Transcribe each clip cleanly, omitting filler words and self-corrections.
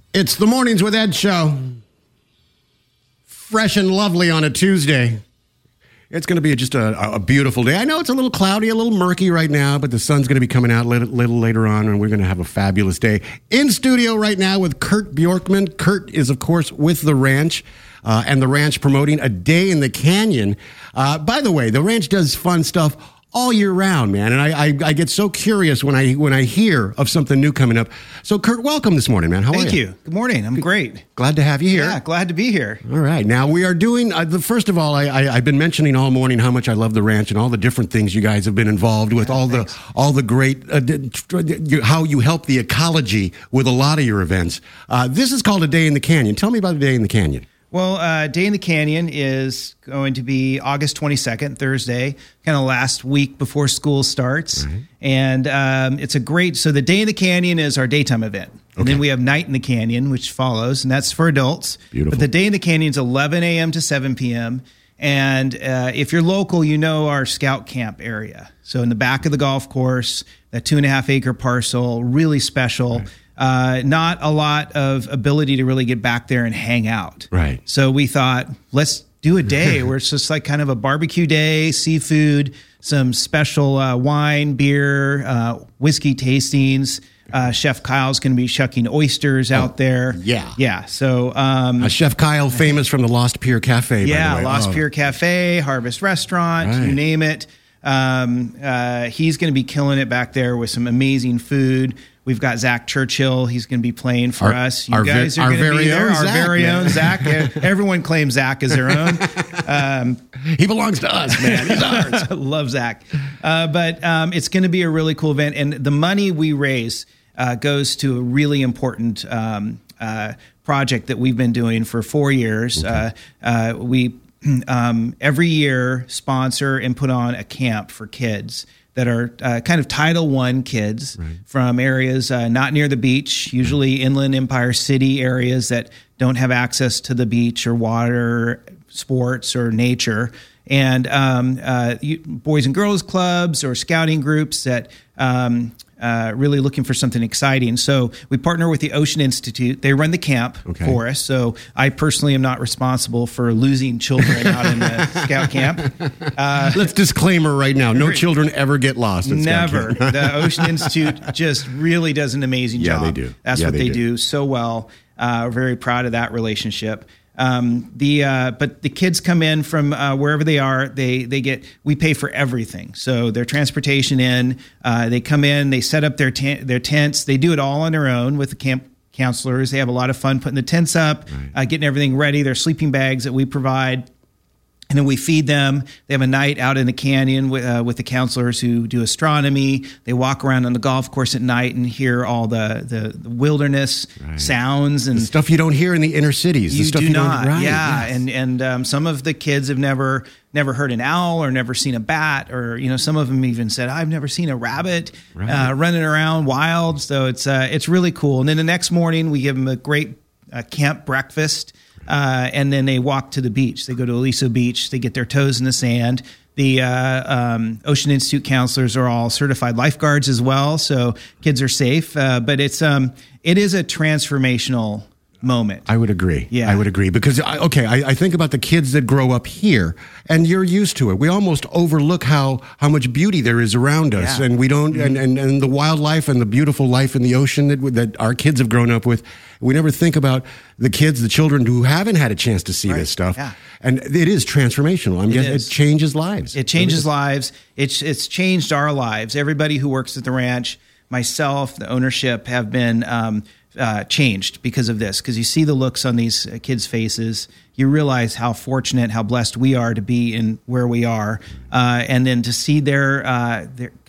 It's the Mornings with Ed show. Fresh and lovely on a Tuesday. It's going to be just a beautiful day. I know it's a little cloudy, a little murky right now, but the sun's going to be coming out a little later on, and we're going to have a fabulous day. In studio right now with Kurt Bjorkman. Kurt is, of course, with The Ranch, and The Ranch promoting A Day in the Canyon. By the way, The Ranch does fun stuff all year round, man, and I get so curious when I hear of something new coming up. So, Kurt, welcome this morning, man. How are you? Thank you. Good morning. I'm great. Glad to have you here. Yeah, glad to be here. All right. Now, we are doing, first of all, I've been mentioning all morning how much I love The Ranch and all the different things you guys have been involved with, all the great, how you help the ecology with a lot of your events. This is called A Day in the Canyon. Tell me about A Day in the Canyon. Well, Day in the Canyon is going to be August 22nd, Thursday, kind of last week before school starts. Right. And it's so the Day in the Canyon is our daytime event. And then we have Night in the Canyon, which follows, and that's for adults. Beautiful. But the Day in the Canyon is 11 a.m. to 7 p.m. And if you're local, you know our scout camp area. So in the back of the golf course, that 2.5-acre parcel, really special. Right. Not a lot of ability to really get back there and hang out. Right. So we thought, let's do a day where it's just like kind of a barbecue day, seafood, some special wine, beer, whiskey tastings. Chef Kyle's going to be shucking oysters out there. Yeah. Yeah. So Chef Kyle, famous from the Lost Pier Cafe. Yeah, by the way. Lost Pier Cafe, Harvest Restaurant, you name it. He's going to be killing it back there with some amazing food. We've got Zach Churchill. He's going to be playing for us. You guys are going to be there. Our very own Zach. Everyone claims Zach as their own. He belongs to us, man. He's ours. I love Zach. But it's going to be a really cool event. And the money we raise goes to a really important project that we've been doing for 4 years. Okay. We every year sponsor and put on a camp for kids that are kind of Title I kids from areas not near the beach, usually inland Empire City areas that don't have access to the beach or water, sports, or nature. And boys and girls clubs or scouting groups that really looking for something exciting. So we partner with the Ocean Institute. They run the camp for us. So I personally am not responsible for losing children out in the scout camp. Let's disclaimer right now. No children ever get lost at never. Scout camp. The Ocean Institute just really does an amazing job. Yeah, they do. That's what they do so well. We're very proud of that relationship. But the kids come in from wherever they are. We pay for everything. So their transportation in. They come in. They set up their tents. They do it all on their own with the camp counselors. They have a lot of fun putting the tents up, getting everything ready. Their sleeping bags that we provide. And then we feed them. They have a night out in the canyon with the counselors who do astronomy. They walk around on the golf course at night and hear all the wilderness sounds and the stuff you don't hear in the inner cities. You the stuff do you not, don't, yeah. Yes. And some of the kids have never heard an owl or never seen a bat, or some of them even said, "I've never seen a rabbit running around wild." So it's really cool. And then the next morning we give them a great camp breakfast. And then they walk to the beach. They go to Aliso Beach. They get their toes in the sand. The Ocean Institute counselors are all certified lifeguards as well, so kids are safe. But it is a transformational moment. I would agree. Yeah. I would agree because I think about the kids that grow up here, and you're used to it. We almost overlook how much beauty there is around us, and we don't, and the wildlife and the beautiful life in the ocean that our kids have grown up with. We never think about the children who haven't had a chance to see this stuff. Yeah. And it is transformational. It changes lives. It changes lives. It's changed our lives. Everybody who works at the ranch, myself, the ownership have been changed because of this. Because you see the looks on these kids' faces, you realize how fortunate, how blessed we are to be in where we are, and then to see their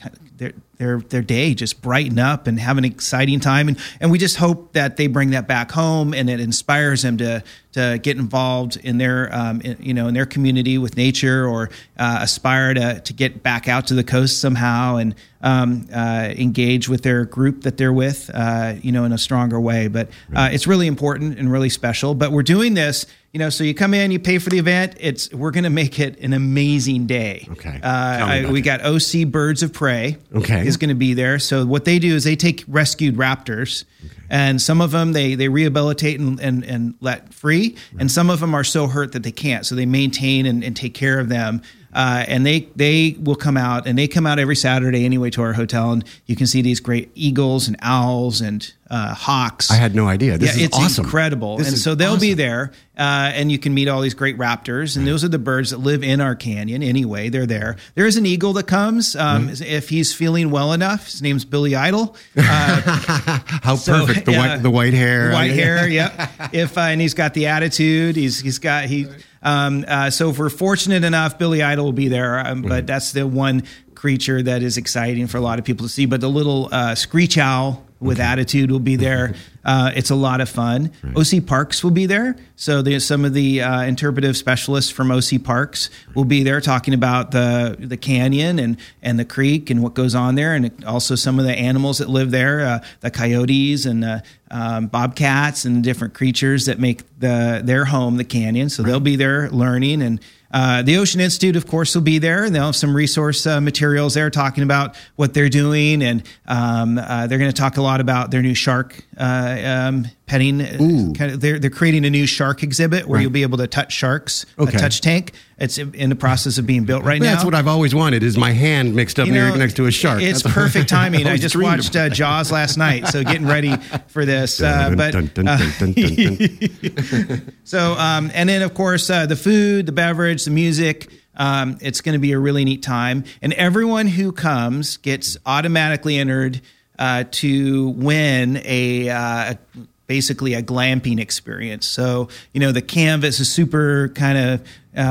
day just brighten up and have an exciting time. And we just hope that they bring that back home and it inspires them to get involved in their, in their community with nature, or aspire to get back out to the coast somehow and engage with their group that they're with, in a stronger way. But it's really important and really special. But we're doing this, so you come in, you pay for the event. We're going to make it an amazing day. Okay. We got OC Birds of Prey. Okay. Is going to be there. So what they do is they take rescued raptors And some of them they rehabilitate and let free, and some of them are so hurt that they can't. So they maintain and take care of them. And they will come out, and they come out every Saturday anyway to our hotel, and you can see these great eagles and owls and hawks. I had no idea. This is it's awesome. Incredible. And so they'll be there, and you can meet all these great raptors, and those are the birds that live in our canyon anyway. They're there. There is an eagle that comes if he's feeling well enough. His name's Billy Idol. How perfect. The white hair. White hair, yep. And he's got the attitude. So if we're fortunate enough, Billy Idol will be there. But that's the one creature that is exciting for a lot of people to see. But the little screech owl with attitude will be there. It's a lot of fun. Right. OC Parks will be there. So there's some of the interpretive specialists from OC Parks will be there talking about the canyon and the creek and what goes on there, and also some of the animals that live there, the coyotes and bobcats and different creatures that make their home the canyon. So they'll be there learning. And the Ocean Institute, of course, will be there, and they'll have some resource materials there talking about what they're doing, and they're going to talk a lot about their new shark petting. They're creating a new shark exhibit where you'll be able to touch sharks, a touch tank. It's in the process of being built now. That's what I've always wanted, is my hand mixed up next to a shark. It's perfect timing. I just watched Jaws last night, so getting ready for this. So, and then, of course, the food, the beverage, the music. It's going to be a really neat time. And everyone who comes gets automatically entered to win basically a glamping experience. So, the canvas is super kind of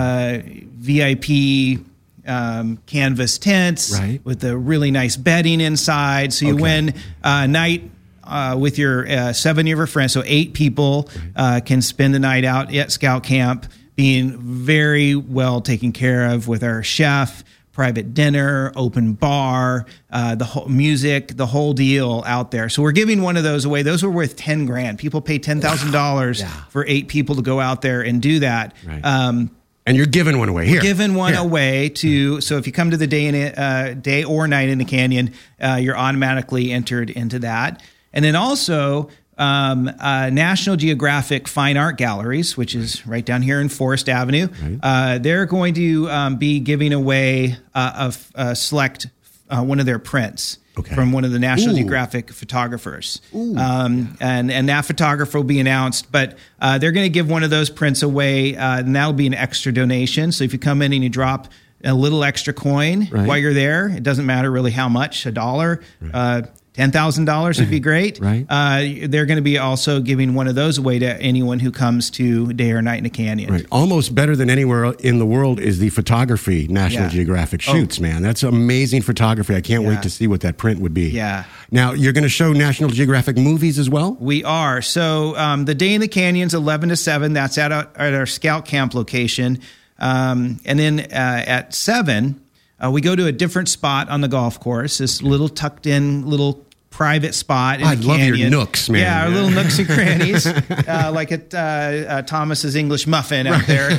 VIP canvas tents with the really nice bedding inside. So you win a night with your 7 of your friends. So 8 people can spend the night out at Scout Camp, being very well taken care of with our chef, private dinner, open bar, the whole music, the whole deal out there. So we're giving one of those away. Those are worth $10,000. People pay $10,000 for 8 people to go out there and do that. Right. And you're giving one away here. Giving one away to, so if you come to the day or night in the canyon, you're automatically entered into that. And then also, National Geographic Fine Art Galleries, which is right down here in Forest Avenue. Right. They're going to be giving away a select one of their prints from one of the National Geographic photographers. And that photographer will be announced, but they're going to give one of those prints away, and that'll be an extra donation. So if you come in and you drop a little extra coin while you're there, it doesn't matter really how much, $1, $10,000 would be great. They're going to be also giving one of those away to anyone who comes to Day or Night in the Canyon. Right. Almost better than anywhere in the world is the photography National Geographic shoots, man. That's amazing photography. I can't wait to see what that print would be. Yeah. Now, you're going to show National Geographic movies as well? We are. So the Day in the Canyon's 11 to 7. That's at our Scout Camp location. And then at 7... we go to a different spot on the golf course, this little tucked in, little private spot in the canyon. I love your nooks, man. Yeah, our little nooks and crannies, like at Thomas's English Muffin out there.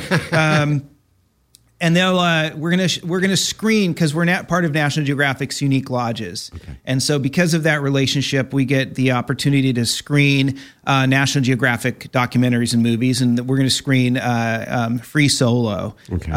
And we're gonna screen, because we're not part of National Geographic's unique lodges, and so because of that relationship, we get the opportunity to screen National Geographic documentaries and movies, and we're going to screen Free Solo,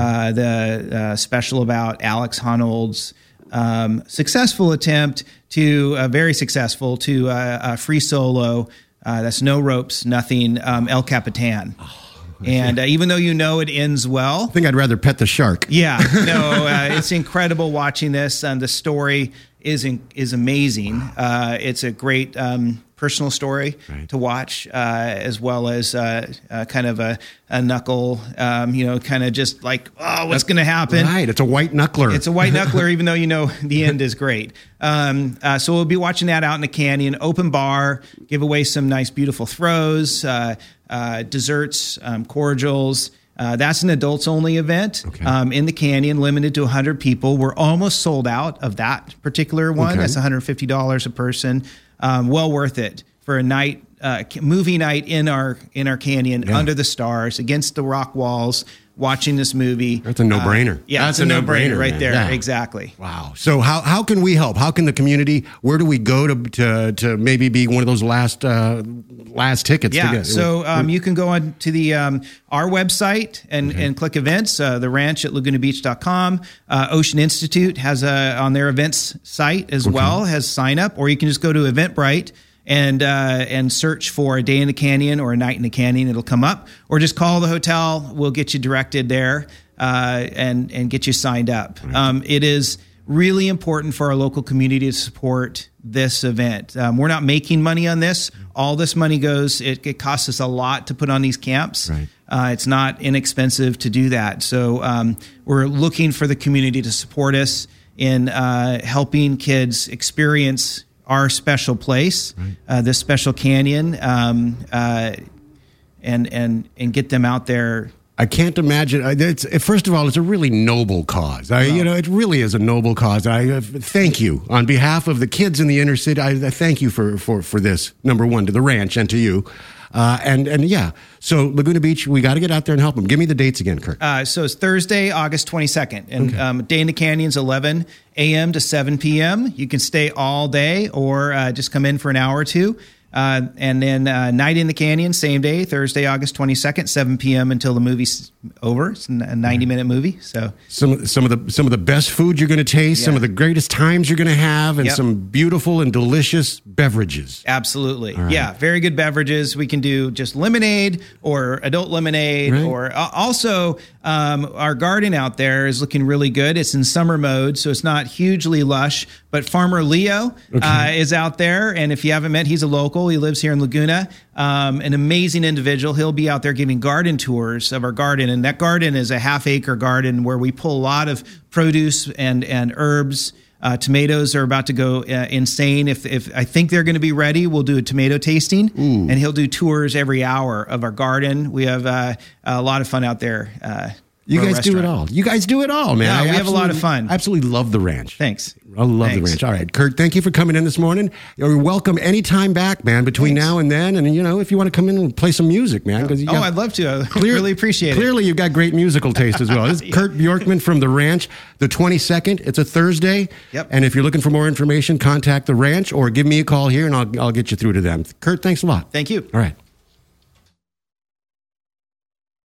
the special about Alex Honnold's successful attempt to very successful to free solo. That's no ropes, nothing. El Capitan. And even though it ends well, I think I'd rather pet the shark. Yeah, no, it's incredible watching this. The story is amazing. It's a great personal story to watch, as well as kind of a knuckle, kind of just like, what's going to happen? Right, it's a white knuckler. It's a white knuckler, even though the end is great. So we'll be watching that out in the canyon. Open bar, give away some nice, beautiful throws, desserts, cordials. That's an adults-only event in the canyon, limited to 100 people. We're almost sold out of that particular one. That's $150 a person. Well worth it for a night movie night in our canyon under the stars against the rock walls, watching this movie. That's a no-brainer. That's a no-brainer right there. Yeah. Exactly. Wow. So how can we help? How can the community? Where do we go to maybe be one of those last tickets? Yeah. To get? So you can go on to the our website and click events. The Ranch at LagunaBeach.com. Ocean Institute has on their events site as well, has sign up, or you can just go to Eventbrite and search for a day in the canyon or a night in the canyon. It'll come up, or just call the hotel. We'll get you directed there and get you signed up. Right. It is really important for our local community to support this event. We're not making money on this. All this money goes. It costs us a lot to put on these camps. Right. It's not inexpensive to do that. So we're looking for the community to support us in helping kids experience our special place, this special canyon, and get them out there. I can't imagine. First of all, it's a really noble cause. It really is a noble cause. I thank you on behalf of the kids in the inner city. I thank you for this. Number one, to the ranch and to you. So Laguna Beach, we got to get out there and help them. Give me the dates again, Kurt. So it's Thursday, August 22nd, and Day in the Canyon's 11 a.m. to 7 p.m. You can stay all day or just come in for an hour or two. And then Night in the Canyon, same day, Thursday, August 22nd, 7 p.m. until the movie's over. It's a 90-minute movie. So some of the best food you're going to taste, some of the greatest times you're going to have, and some beautiful and delicious beverages. Absolutely. Right. Yeah, very good beverages. We can do just lemonade or adult lemonade, or also our garden out there is looking really good. It's in summer mode, so it's not hugely lush, but Farmer Leo is out there, and if you haven't met, he's a local. He lives here in Laguna. An amazing individual. He'll be out there giving garden tours of our garden, and that garden is a half-acre garden where we pull a lot of produce and herbs. Tomatoes are about to go insane. If I think they're going to be ready, we'll do a tomato tasting, and he'll do tours every hour of our garden. We have a lot of fun out there. You guys do it all. You guys do it all, man. Yeah, we have a lot of fun. I absolutely love the ranch. Thanks. I love the ranch. All right, Kurt, thank you for coming in this morning. You're welcome anytime back, man, between now and then. And, if you want to come in and play some music, man. I'd love to. I really appreciate it. Clearly, you've got great musical taste as well. This is Kurt Bjorkman from The Ranch, the 22nd. It's a Thursday. Yep. And if you're looking for more information, contact The Ranch or give me a call here, and I'll get you through to them. Kurt, thanks a lot. Thank you. All right.